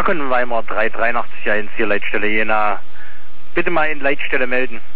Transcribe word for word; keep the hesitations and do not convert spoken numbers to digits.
Kunden Weimar drei dreiundachtzig eins, hier Leitstelle Jena. Bitte mal in Leitstelle melden.